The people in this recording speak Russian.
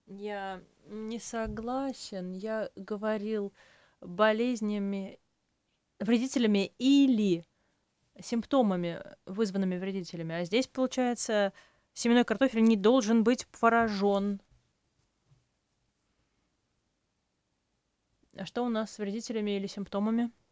Я не согласен. Я говорил болезнями, вредителями или симптомами, вызванными вредителями. А здесь, получается, семенной картофель не должен быть поражен. А что у нас с вредителями или симптомами?